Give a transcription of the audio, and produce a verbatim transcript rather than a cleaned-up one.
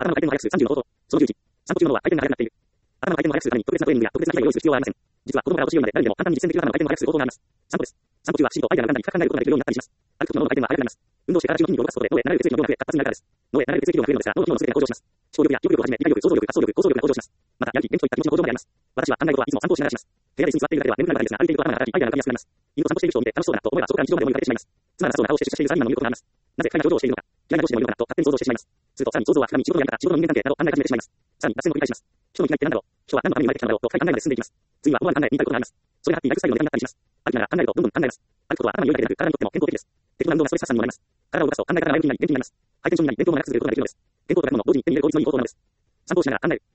頭の回転の速くするさんじゅうの方法。そのじゅういち。散歩中の脳は回転が速くなっている。頭の回転の速くするために特別なトレーニングや特別な機材を用意する必要はありません。実は子供からお年寄りまで誰でも簡単に実践できる頭の回転の速くする方法があります。散歩です。散歩中は思考とアイデアが簡単に深く考えることができるようになったりします。歩くと脳の回転は速くなります。運動して体中の筋肉を動かすことで脳へ流れる血液の量が増え、活発になるからです。脳へ流れる血液量が増えるのですが、脳の機能の全てが向上します。思考力や記憶力をはじめ、理解力、想像力、発想力、構想力が向上します。また、やる気、元気といった気持ちの向上もあります。私は考えることはいつも散歩をしながらします。部屋で椅子に座っているだけでは眠くなるからですが、歩いていると頭が働き、アイデアが浮かびやすくなります。犬を散歩している人を見て楽しそうだと思えば、そこから日常まで思いがけてしまいます。つまらなそうな顔をして出社しているサラリーマンの言うことがあります。なぜ彼が表情をしているのか、嫌いな上司でもいるのかなと勝手に想像してしまいます。するとさらに想像は膨らみ、仕事のやり方、仕事の人間関係など考え始めてしまいます。さらに脱線を繰り返します。人の生きがいって何だろう、人は何のために生まれてきたのだろうと深い考えまで進んでいきます。次は思わぬ考え、見たいことがあります。それがハッピーなライフスタイルのネタになったりします。歩きながら考えるとどんどん考えます。歩くことは頭に良いだけでなく、体にとっても健康的です。適度な運動がストレス発散にもなります。体を動かすと考え方が前向きになり、元気になります。回転中になり、勉強も長く続けることができるのです。健康と学問の同時に手に入れる効率のいい方法なのです。散歩をしながら考える。